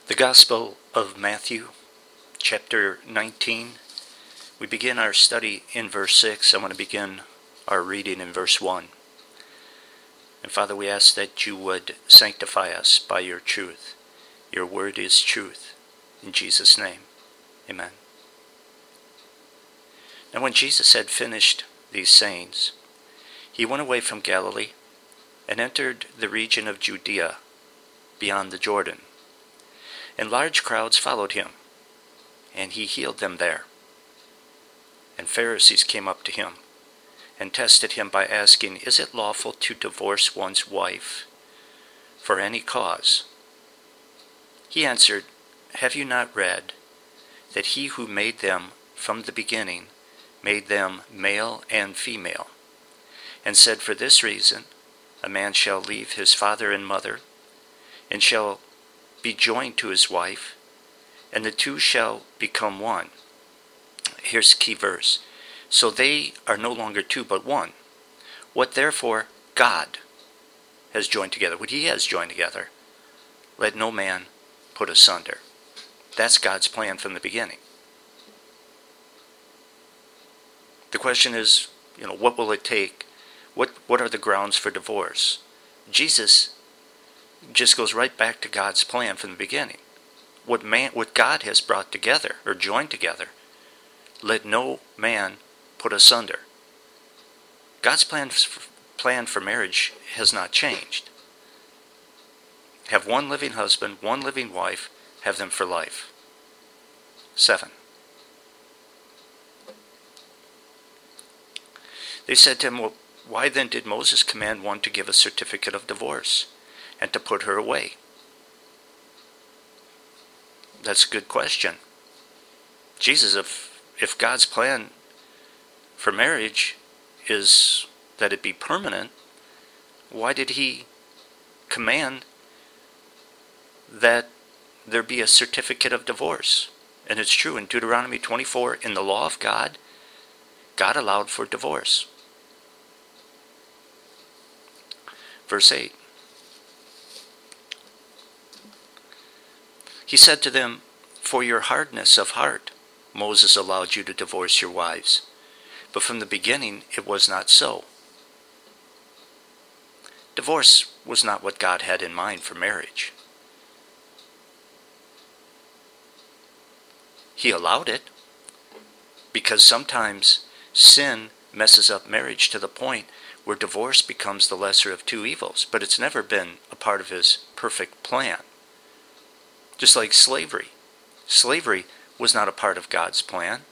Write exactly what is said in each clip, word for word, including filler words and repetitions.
The Gospel of Matthew, chapter nineteen. We begin our study in verse six. I want to begin our reading in verse one. And Father, we ask that you would sanctify us by your truth. Your word is truth. In Jesus' name, amen. Now when Jesus had finished these sayings, he went away from Galilee and entered the region of Judea beyond the Jordan. And large crowds followed him, and he healed them there. And Pharisees came up to him and tested him by asking, "Is it lawful to divorce one's wife for any cause?" He answered, "Have you not read that he who made them from the beginning made them male and female, and said, for this reason a man shall leave his father and mother, and shall be joined to his wife, and the two shall become one." Here's the key verse. "So they are no longer two, but one. What therefore God has joined together," what he has joined together, "let no man put asunder." That's God's plan from the beginning. The question is, you know, what will it take? What what are the grounds for divorce? Jesus just goes right back to God's plan from the beginning. What man, what God has brought together or joined together, let no man put asunder. God's plan plan for marriage has not changed. Have one living husband, one living wife, have them for life. Seven. They said to him, "Well, why then did Moses command one to give a certificate of divorce and to put her away?" That's a good question. Jesus, if if God's plan for marriage is that it be permanent, why did he command that there be a certificate of divorce? And it's true, in Deuteronomy twenty-four, in the law of God, God allowed for divorce. Verse eight. He said to them, "For your hardness of heart, Moses allowed you to divorce your wives. But from the beginning it was not so." Divorce was not what God had in mind for marriage. He allowed it because sometimes sin messes up marriage to the point where divorce becomes the lesser of two evils. But it's never been a part of his perfect plan. Just like slavery. Slavery was not a part of God's plan.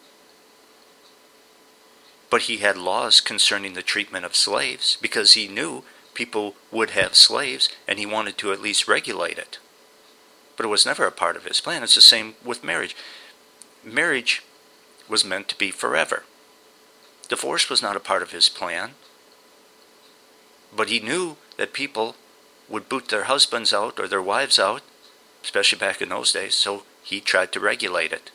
But he had laws concerning the treatment of slaves because he knew people would have slaves and he wanted to at least regulate it. But it was never a part of his plan. It's the same with marriage. Marriage was meant to be forever. Divorce was not a part of his plan. But he knew that people would boot their husbands out or their wives out, especially back in those days, so he tried to regulate it.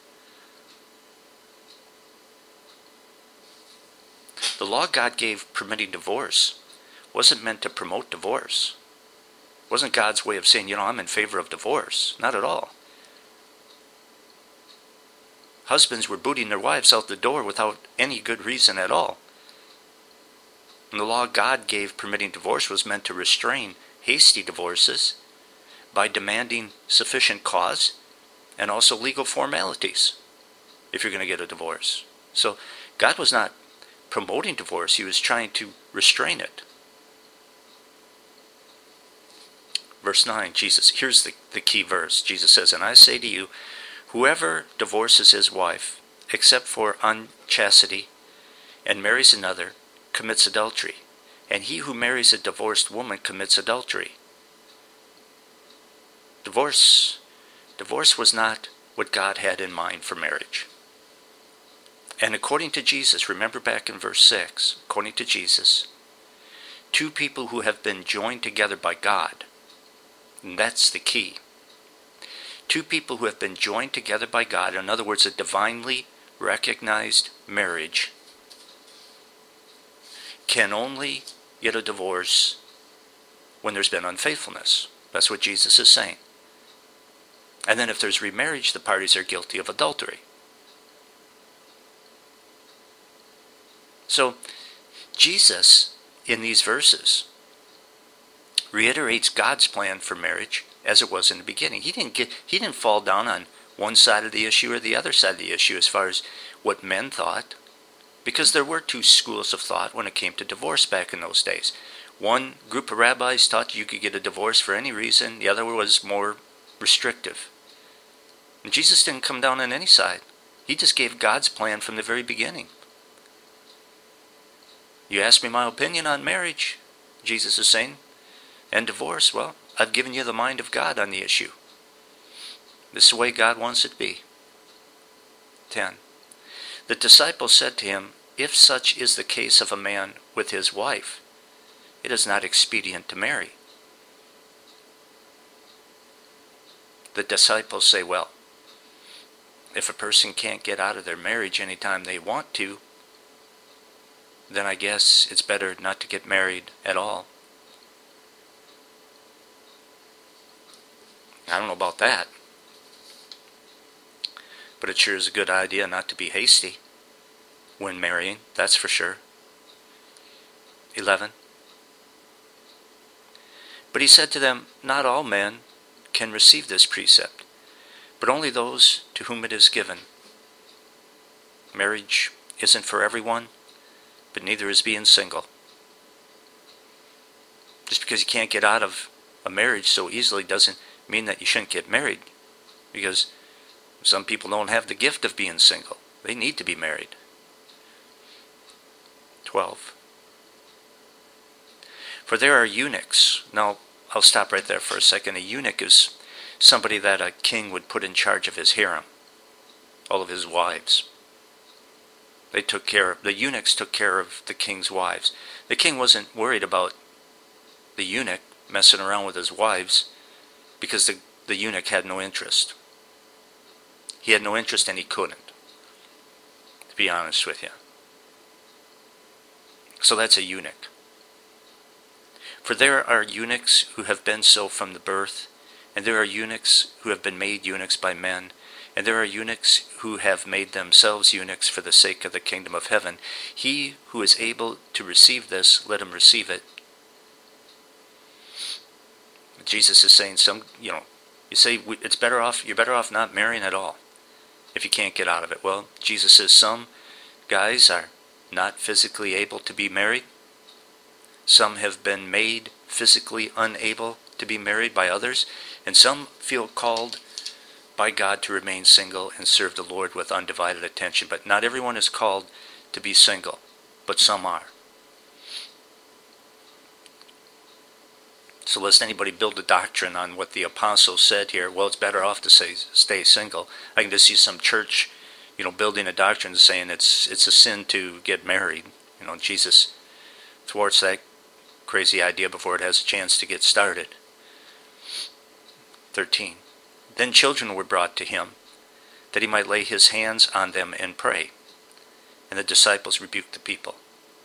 The law God gave permitting divorce wasn't meant to promote divorce. It wasn't God's way of saying, you know, I'm in favor of divorce. Not at all. Husbands were booting their wives out the door without any good reason at all. And the law God gave permitting divorce was meant to restrain hasty divorces by demanding sufficient cause and also legal formalities if you're going to get a divorce. So God was not promoting divorce, he was trying to restrain it. Verse nine, Jesus, here's the, the key verse. Jesus says, "And I say to you, whoever divorces his wife, except for unchastity, and marries another, commits adultery. And he who marries a divorced woman commits adultery." Divorce, divorce was not what God had in mind for marriage. And according to Jesus, remember back in verse six, according to Jesus, two people who have been joined together by God, and that's the key. Two people who have been joined together by God, in other words, a divinely recognized marriage, can only get a divorce when there's been unfaithfulness. That's what Jesus is saying. And then if there's remarriage, the parties are guilty of adultery. So Jesus, in these verses, reiterates God's plan for marriage as it was in the beginning. He didn't get he didn't fall down on one side of the issue or the other side of the issue as far as what men thought, because there were two schools of thought when it came to divorce back in those days. One group of rabbis taught you could get a divorce for any reason. The other was more restrictive. And Jesus didn't come down on any side. He just gave God's plan from the very beginning. You ask me my opinion on marriage, Jesus is saying, and divorce. Well, I've given you the mind of God on the issue. This is the way God wants it to be. ten. The disciples said to him, if such is the case of a man with his wife, it is not expedient to marry. The disciples say, well, if a person can't get out of their marriage anytime they want to, then I guess it's better not to get married at all. I don't know about that. But it sure is a good idea not to be hasty when marrying, that's for sure. eleven. But he said to them, not all men can receive this precept, but only those to whom it is given. Marriage isn't for everyone, but neither is being single. Just because you can't get out of a marriage so easily doesn't mean that you shouldn't get married, because some people don't have the gift of being single. They need to be married. twelve. For there are eunuchs. Now, I'll stop right there for a second. A eunuch is somebody that a king would put in charge of his harem, all of his wives. They took care of, the eunuchs took care of the king's wives. The king wasn't worried about the eunuch messing around with his wives because the, the eunuch had no interest. He had no interest and he couldn't, to be honest with you. So that's a eunuch. For there are eunuchs who have been so from the birth, and there are eunuchs who have been made eunuchs by men, and there are eunuchs who have made themselves eunuchs for the sake of the kingdom of heaven. He who is able to receive this, let him receive it. Jesus is saying, some, you know, you say it's better off, you're better off not marrying at all if you can't get out of it. Well, Jesus says some guys are not physically able to be married. Some have been made physically unable to be married by others, and some feel called by God to remain single and serve the Lord with undivided attention. But not everyone is called to be single, but some are. So lest anybody build a doctrine on what the apostle said here, well, it's better off to say stay single. I can just see some church, you know, building a doctrine saying it's it's a sin to get married. You know, Jesus thwarts that crazy idea before it has a chance to get started. thirteen. Then children were brought to him, that he might lay his hands on them and pray. And the disciples rebuked the people.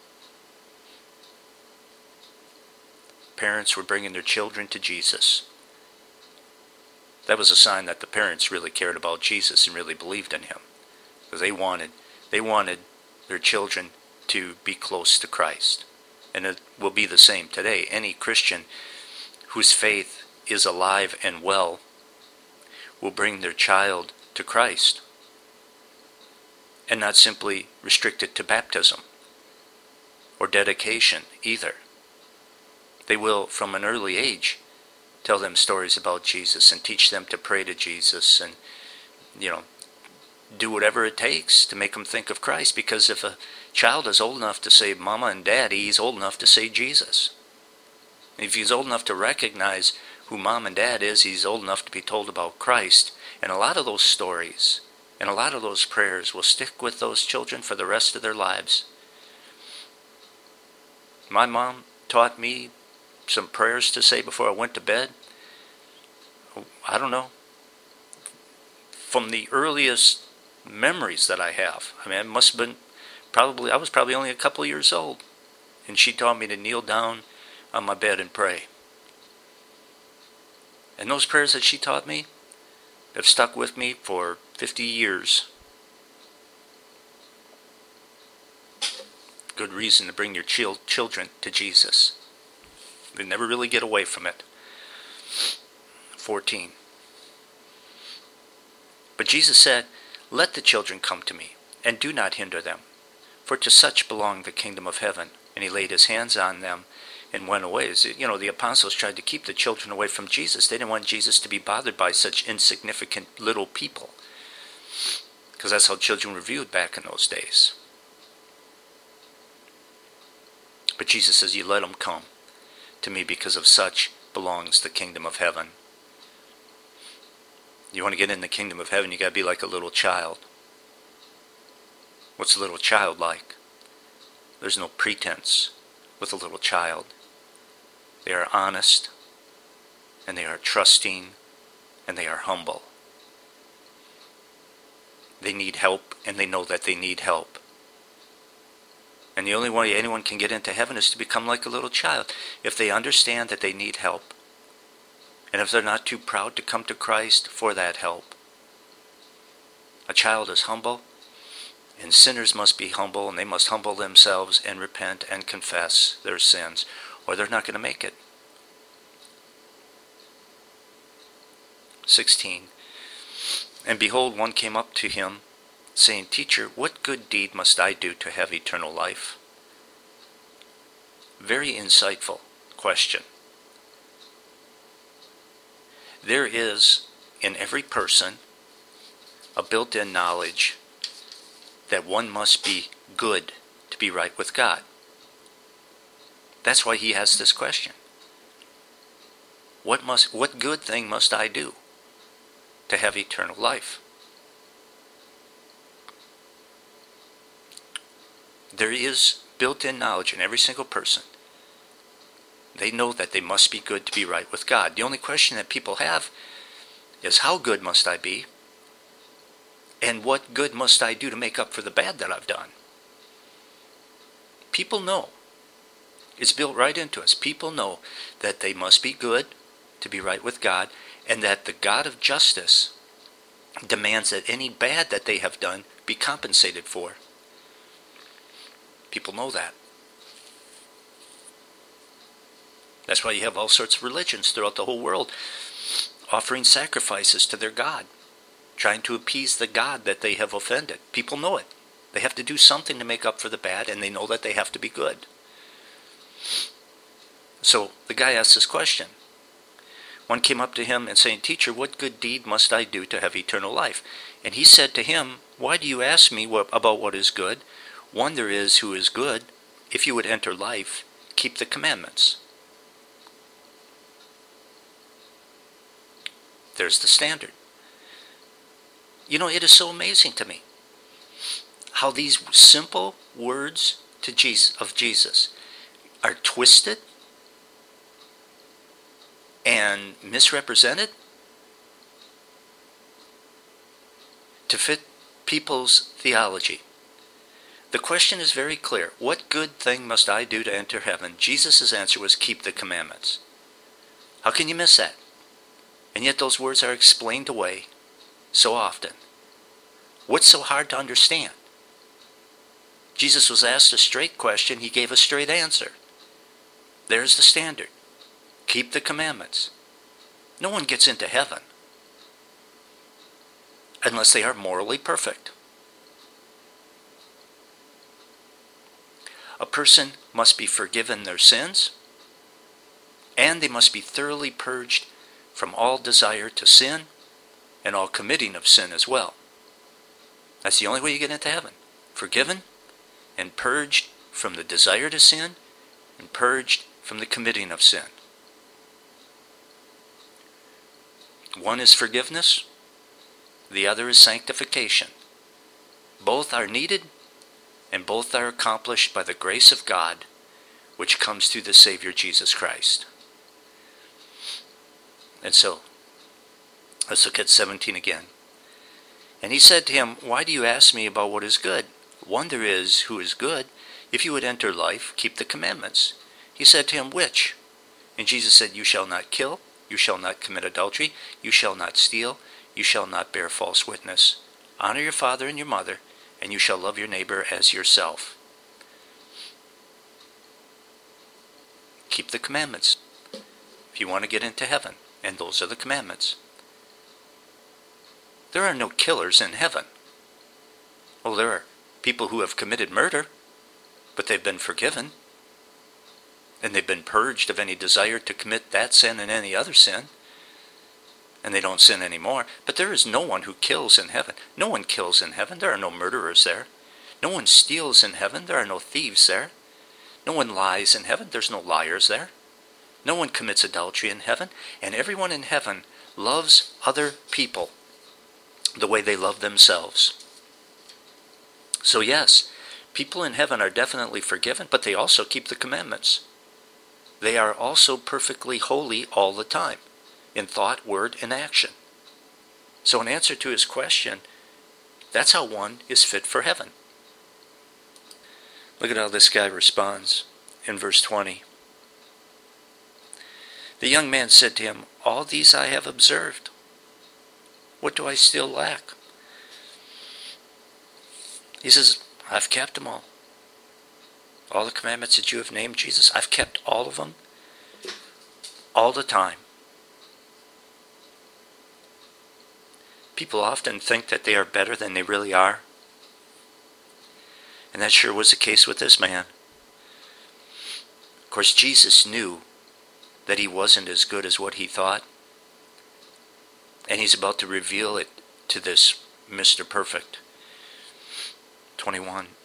Parents were bringing their children to Jesus. That was a sign that the parents really cared about Jesus and really believed in him, because they wanted they wanted their children to be close to Christ. And it will be the same today. Any Christian whose faith is alive and well will bring their child to Christ, and not simply restrict it to baptism or dedication either. They will, from an early age, tell them stories about Jesus and teach them to pray to Jesus and, you know, do whatever it takes to make them think of Christ. Because if a child is old enough to say Mama and Daddy, he's old enough to say Jesus. If he's old enough to recognize who Mom and Dad is, he's old enough to be told about Christ. And a lot of those stories and a lot of those prayers will stick with those children for the rest of their lives. My mom taught me some prayers to say before I went to bed. I don't know. From the earliest memories that I have. I mean, it must have been probably, I was probably only a couple of years old. And she taught me to kneel down on my bed and pray. And those prayers that she taught me, have stuck with me for fifty years. Good reason to bring your chil- children to Jesus. They never really get away from it. fourteen. But Jesus said, "Let the children come to me, and do not hinder them, for to such belong the kingdom of heaven." And he laid his hands on them and went away. You know, the apostles tried to keep the children away from Jesus. They didn't want Jesus to be bothered by such insignificant little people, because that's how children were viewed back in those days. But Jesus says, you let them come to me, because of such belongs the kingdom of heaven. You want to get in the kingdom of heaven, you got to be like a little child. What's a little child like? There's no pretense with a little child. They are honest, and they are trusting, and they are humble. They need help, and they know that they need help. And the only way anyone can get into heaven is to become like a little child. If they understand that they need help, and if they're not too proud to come to Christ for that help. A child is humble, and sinners must be humble, and they must humble themselves and repent and confess their sins, or they're not going to make it. sixteen. And behold, one came up to him, saying, Teacher, what good deed must I do to have eternal life? Very insightful question. There is in every person a built-in knowledge that one must be good to be right with God. That's why he has this question. What must, what good thing must I do to have eternal life? There is built-in knowledge in every single person. They know that they must be good to be right with God. The only question that people have is, how good must I be? And what good must I do to make up for the bad that I've done? People know. It's built right into us. People know that they must be good to be right with God, and that the God of justice demands that any bad that they have done be compensated for. People know that. That's why you have all sorts of religions throughout the whole world offering sacrifices to their God, trying to appease the God that they have offended. People know it. They have to do something to make up for the bad, and they know that they have to be good. So the guy asked this question. One came up to him and saying, Teacher, what good deed must I do to have eternal life? And he said to him, Why do you ask me what, about what is good? One there is who is good. If you would enter life, keep the commandments. There's the standard. You know, it is so amazing to me how these simple words to Jesus, of Jesus are twisted and misrepresented to fit people's theology. The question is very clear. What good thing must I do to enter heaven? Jesus' answer was, keep the commandments. How can you miss that? And yet those words are explained away so often. What's so hard to understand? Jesus was asked a straight question. He gave a straight answer. There's the standard. Keep the commandments. No one gets into heaven unless they are morally perfect. A person must be forgiven their sins, and they must be thoroughly purged from all desire to sin and all committing of sin as well. That's the only way you get into heaven. Forgiven and purged from the desire to sin and purged from the committing of sin. One is forgiveness, the other is sanctification. Both are needed, and both are accomplished by the grace of God, which comes through the Savior Jesus Christ. And so, let's look at seventeen again. And he said to him, Why do you ask me about what is good? One there is who is good. If you would enter life, keep the commandments. He said to him, Which? And Jesus said, You shall not kill. You shall not commit adultery. You shall not steal. you shall not bear false witness. Honor your father and your mother, and you shall love your neighbor as yourself. Keep the commandments if you want to get into heaven, and those are the commandments. There are no killers in heaven. Oh, there are people who have committed murder, but they've been forgiven, and they've been purged of any desire to commit that sin and any other sin, and they don't sin anymore. But there is no one who kills in heaven. No one kills in heaven. There are no murderers there. No one steals in heaven. There are no thieves there. No one lies in heaven. There's no liars there. No one commits adultery in heaven. And everyone in heaven loves other people the way they love themselves. So yes, people in heaven are definitely forgiven, but they also keep the commandments. They are also perfectly holy all the time, in thought, word, and action. So in answer to his question, that's how one is fit for heaven. Look at how this guy responds in verse twenty. The young man said to him, all these I have observed. What do I still lack? He says, I've kept them all. All the commandments that you have named, Jesus, I've kept all of them all the time. People often think that they are better than they really are. And that sure was the case with this man. Of course, Jesus knew that he wasn't as good as what he thought. And he's about to reveal it to this Mister Perfect. twenty-one.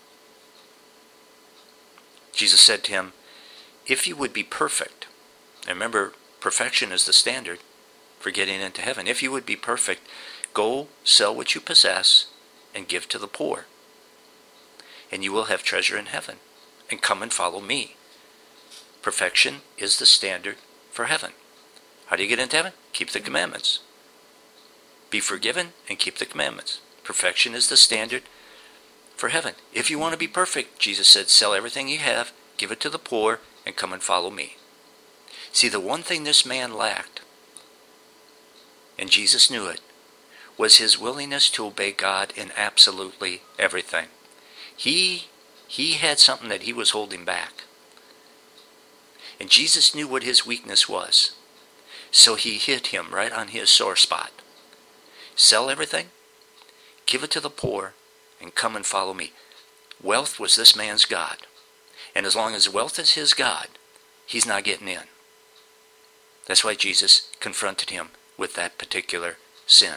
Jesus said to him, if you would be perfect, and remember, perfection is the standard for getting into heaven. If you would be perfect, go sell what you possess and give to the poor, and you will have treasure in heaven. And come and follow me. Perfection is the standard for heaven. How do you get into heaven? Keep the commandments. Be forgiven and keep the commandments. Perfection is the standard for heaven. If you want to be perfect, Jesus said, sell everything you have, give it to the poor, and come and follow me. See, the one thing this man lacked, and Jesus knew it, was his willingness to obey God in absolutely everything. He, he had something that he was holding back. And Jesus knew what his weakness was. So he hit him right on his sore spot. Sell everything, give it to the poor, and come and follow me. Wealth was this man's God. And as long as wealth is his God, he's not getting in. That's why Jesus confronted him with that particular sin.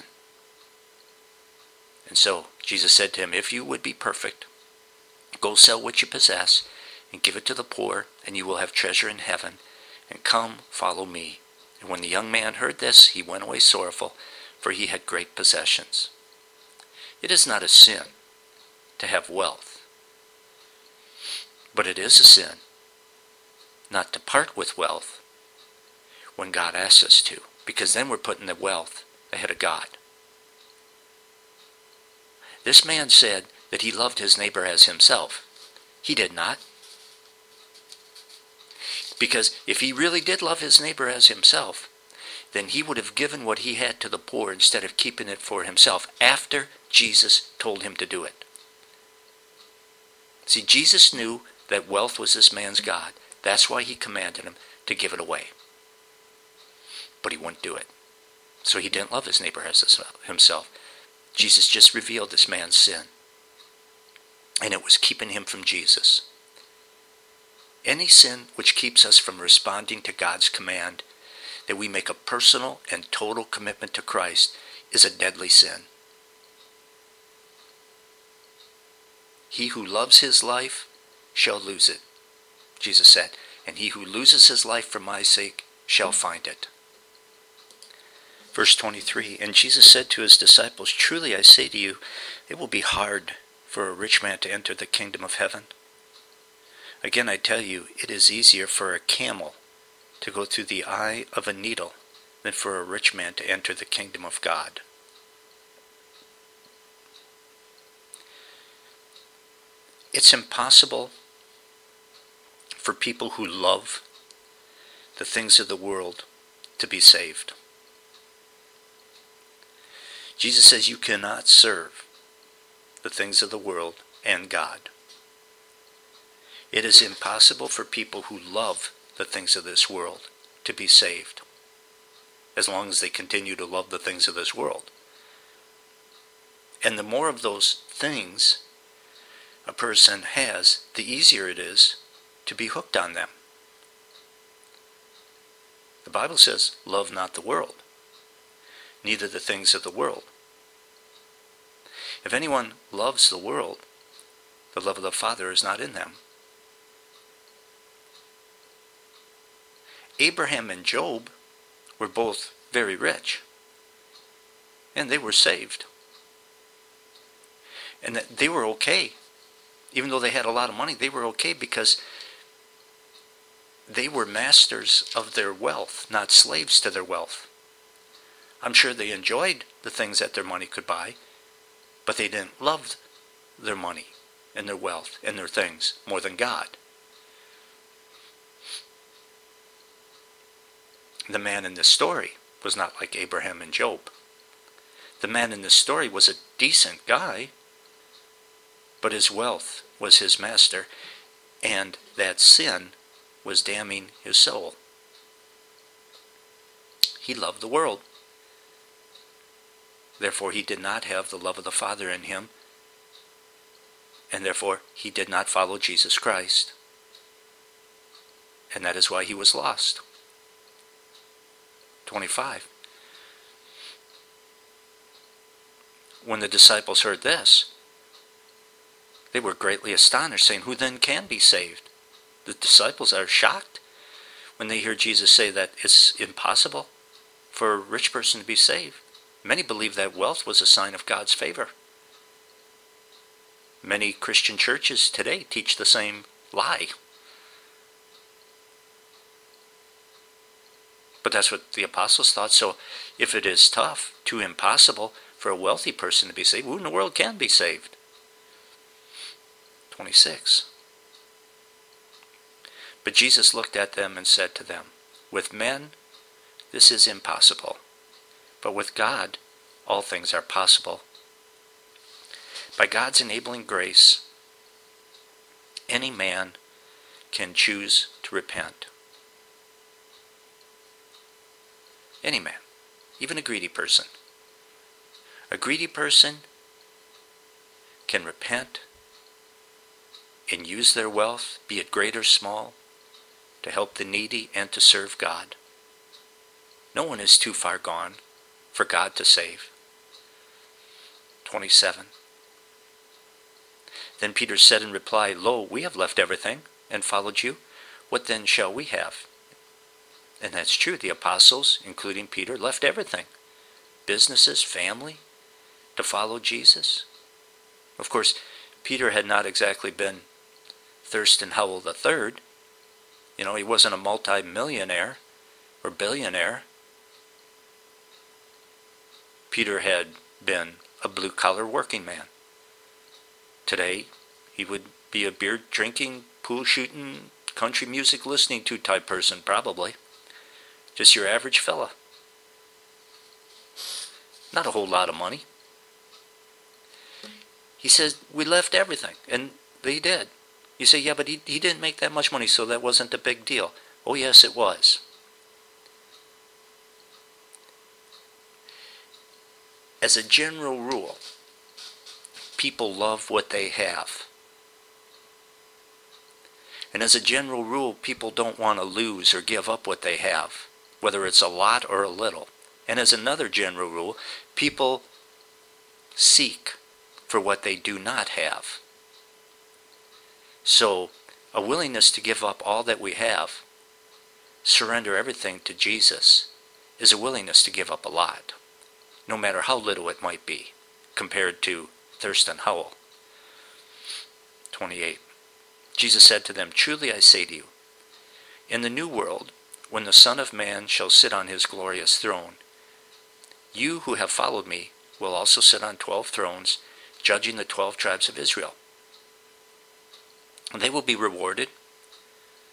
And so Jesus said to him, if you would be perfect, go sell what you possess and give it to the poor, and you will have treasure in heaven. And come, follow me. And when the young man heard this, he went away sorrowful, for he had great possessions. It is not a sin to have wealth, but it is a sin not to part with wealth when God asks us to, because then we're putting the wealth ahead of God. This man said that he loved his neighbor as himself. He did not. Because if he really did love his neighbor as himself, then he would have given what he had to the poor instead of keeping it for himself after Jesus told him to do it. See, Jesus knew that wealth was this man's God. That's why he commanded him to give it away. But he wouldn't do it. So he didn't love his neighbor as himself. Jesus just revealed this man's sin. And it was keeping him from Jesus. Any sin which keeps us from responding to God's command that we make a personal and total commitment to Christ is a deadly sin. He who loves his life shall lose it, Jesus said, and he who loses his life for my sake shall find it. Verse twenty-three, and Jesus said to his disciples, truly I say to you, it will be hard for a rich man to enter the kingdom of heaven. Again, I tell you, it is easier for a camel to go through the eye of a needle than for a rich man to enter the kingdom of God. It's impossible for people who love the things of the world to be saved. Jesus says you cannot serve the things of the world and God. It is impossible for people who love the things of this world to be saved, as long as they continue to love the things of this world. And the more of those things a person has, the easier it is to be hooked on them. The Bible says, love not the world, neither the things of the world. If anyone loves the world, the love of the Father is not in them. Abraham and Job were both very rich, and they were saved. And that they were okay. Even though they had a lot of money, they were okay because they were masters of their wealth, not slaves to their wealth. I'm sure they enjoyed the things that their money could buy, but they didn't love their money and their wealth and their things more than God. The man in this story was not like Abraham and Job. The man in this story was a decent guy, but his wealth was his master, and that sin was damning his soul. He loved the world. Therefore, he did not have the love of the Father in him, and therefore, he did not follow Jesus Christ. And that is why he was lost. twenty-five. When the disciples heard this, they were greatly astonished, saying, who then can be saved? The disciples are shocked when they hear Jesus say that it's impossible for a rich person to be saved. Many believe that wealth was a sign of God's favor. Many Christian churches today teach the same lie. But that's what the apostles thought. So if it is tough, too impossible for a wealthy person to be saved, who in the world can be saved? twenty-six. But Jesus looked at them and said to them, with men this is impossible, but with God all things are possible. By God's enabling grace, any man can choose to repent. Any man, even a greedy person. A greedy person can repent and use their wealth, be it great or small, to help the needy and to serve God. No one is too far gone for God to save. twenty-seven. Then Peter said in reply, lo, we have left everything and followed you. What then shall we have? And that's true. The apostles, including Peter, left everything. Businesses, family, to follow Jesus. Of course, Peter had not exactly been Thurston Howell the third. You know, he wasn't a multi-millionaire or billionaire. Peter had been a blue-collar working man. Today, he would be a beer-drinking, pool-shooting, country music listening to type person, probably. Just your average fella. Not a whole lot of money. He says, we left everything, and they did. You say, yeah, but he, he didn't make that much money, so that wasn't a big deal. Oh, yes, it was. As a general rule, people love what they have. And as a general rule, people don't want to lose or give up what they have, whether it's a lot or a little. And as another general rule, people seek for what they do not have. So, a willingness to give up all that we have, surrender everything to Jesus, is a willingness to give up a lot, no matter how little it might be, compared to Thurston Howell. twenty-eight. Jesus said to them, truly I say to you, in the new world, when the Son of Man shall sit on his glorious throne, you who have followed me will also sit on twelve thrones, judging the twelve tribes of Israel. And they will be rewarded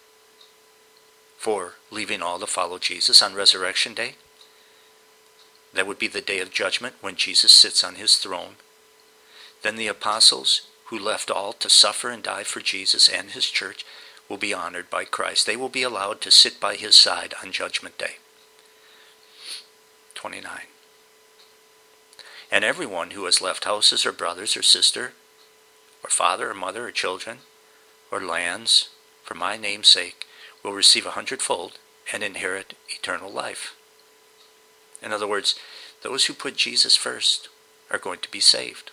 for leaving all to follow Jesus on Resurrection Day. That would be the day of judgment when Jesus sits on his throne. Then the apostles who left all to suffer and die for Jesus and his church will be honored by Christ. They will be allowed to sit by his side on Judgment Day. twenty-nine. And everyone who has left houses or brothers or sister or father or mother or children or lands for my name's sake will receive a hundredfold and inherit eternal life. In other words, those who put Jesus first are going to be saved.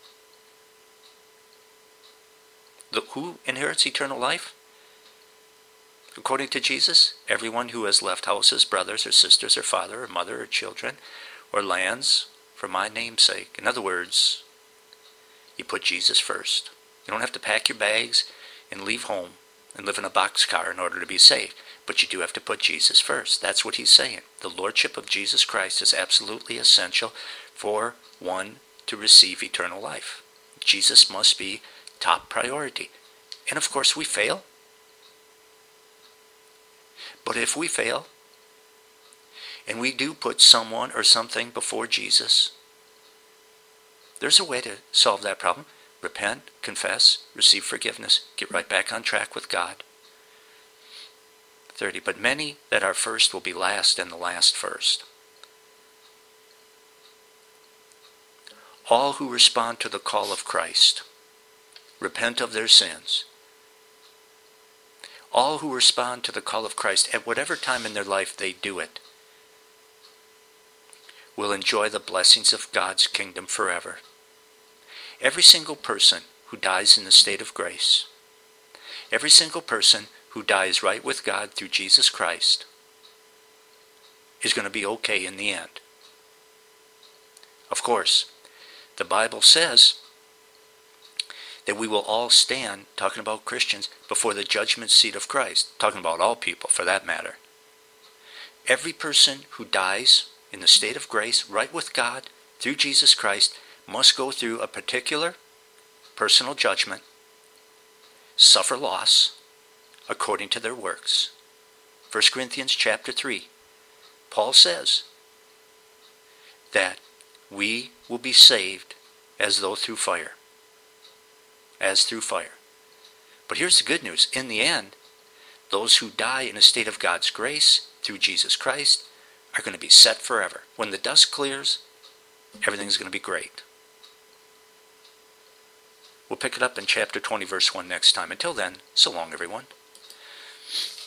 The, who inherits eternal life? According to Jesus, everyone who has left houses, brothers or sisters or father or mother or children or lands for my name's sake. In other words, you put Jesus first. You don't have to pack your bags and leave home and live in a boxcar in order to be saved. But you do have to put Jesus first. That's what he's saying. The lordship of Jesus Christ is absolutely essential for one to receive eternal life. Jesus must be top priority. And of course we fail. But if we fail, and we do put someone or something before Jesus, there's a way to solve that problem. Repent, confess, receive forgiveness, get right back on track with God. thirty. But many that are first will be last, and the last first. All who respond to the call of Christ, repent of their sins. All who respond to the call of Christ, at whatever time in their life they do it, will enjoy the blessings of God's kingdom forever. Every single person who dies in the state of grace, every single person who dies right with God through Jesus Christ, is going to be okay in the end. Of course, the Bible says that we will all stand, talking about Christians, before the judgment seat of Christ, talking about all people for that matter. Every person who dies in the state of grace, right with God, through Jesus Christ, must go through a particular personal judgment, suffer loss, according to their works. First Corinthians chapter three, Paul says that we will be saved as though through fire. As through fire. But here's the good news. In the end, those who die in a state of God's grace through Jesus Christ are going to be set forever. When the dust clears, everything's going to be great. We'll pick it up in chapter twenty, verse one next time. Until then, so long, everyone.